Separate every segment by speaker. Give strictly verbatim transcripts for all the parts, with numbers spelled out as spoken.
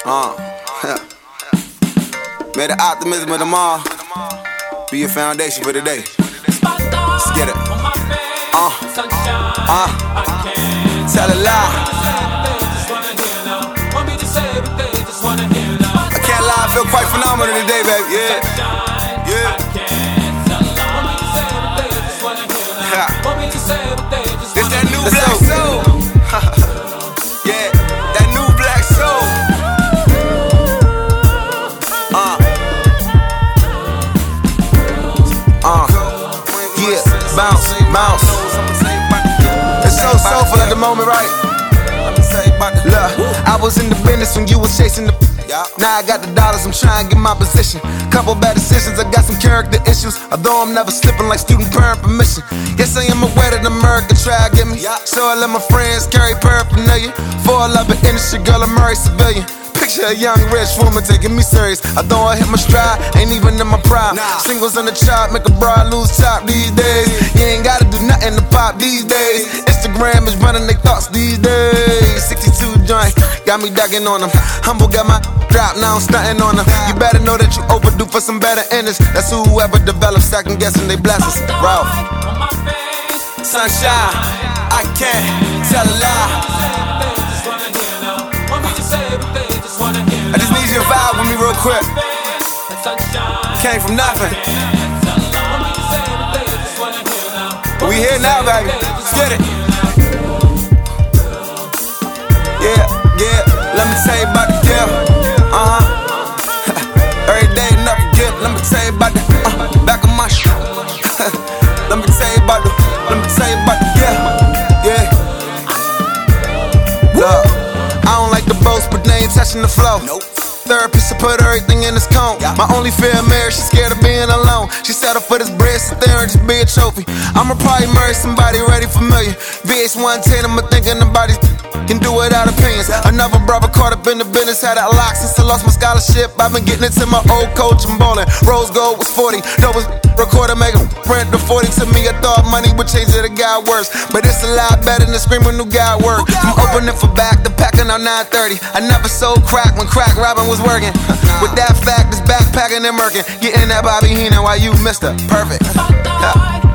Speaker 1: Uh. May the optimism of tomorrow be your foundation for today. Let's get it. Uh. Uh. Tell a lie. I can't lie, I feel quite phenomenal today, baby. Yeah. Yeah. It's that new black soul. Yeah, that new black soul. Uh. Uh. Yeah, bounce, bounce. It's so soulful at the moment, right? Look, I was in the business when you was chasing the. Now I got the dollars, I'm trying to get my position. Couple bad decisions, I got some character issues. Although I'm never slipping like student parent permission. Yes, I am aware that America try to get me. So I let my friends carry paraphernalia. For a love of industry, girl, I'm married civilian. Picture a young rich woman taking me serious. Although I hit my stride, ain't even in my prime. Singles on the chart, make a broad lose top these days. You ain't gotta do nothing to pop these days. Instagram is running their thoughts these days. sixty-two joint, got me ducking on them. Humble got my drop, now I'm stunting on them. You better know that you overdue for some better endings. That's whoever develops second guessing they blessings. Ralph. Sunshine, I can't tell a lie. I just need you to vibe with me real quick. Came from nothing. We here now, baby. Let's get it. Yeah, yeah. Let me tell you about the gift. Uh huh. Every day another gift. Let me tell you about the uh, back of my shit. Let me tell you about the. Let me tell you about the gift. Yeah. Look, I don't like the boast, but they ain't touching the flow. Nope. Therapist to put everything in this cone. My only fear of marriage, she's scared of being alone. She settled for this bread, sit there and just be a trophy. I'ma probably marry somebody already familiar. V H one ten, I'ma thinking about these can do without opinions. Another brother caught up in the business, had that lock since I lost my scholarship. I've been getting into my old coach and bowling. Rose gold was forty, that was recorder, make a print to forty. To me, I thought money would change it, it got worse. But it's a lot better than screaming who got work. I'm opening for back, the packing on nine thirty. I never sold crack when crack robbing was working. With that fact, this backpacking and murking. Getting that Bobby Heenan while you Mister Perfect. Yeah.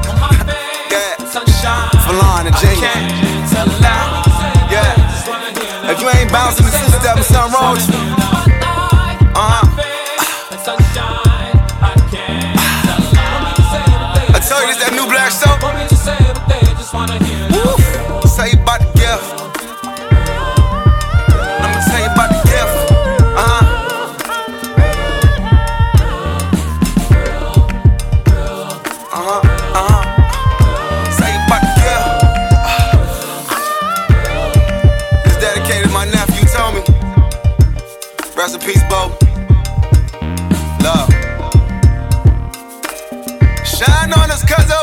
Speaker 1: Falon and Jay. Yeah. If you ain't bouncing the two-step, there's something wrong with you. Uh-huh. I told you this that new black soul. Woo. Tell you about the gift. Let me tell you about the gift. Uh-huh. Uh-huh. Uh-huh. Tell you about the gift. It's dedicated to my nephew, Tommy. Rest in peace, Bo. Love. Shine on us, cuzzo.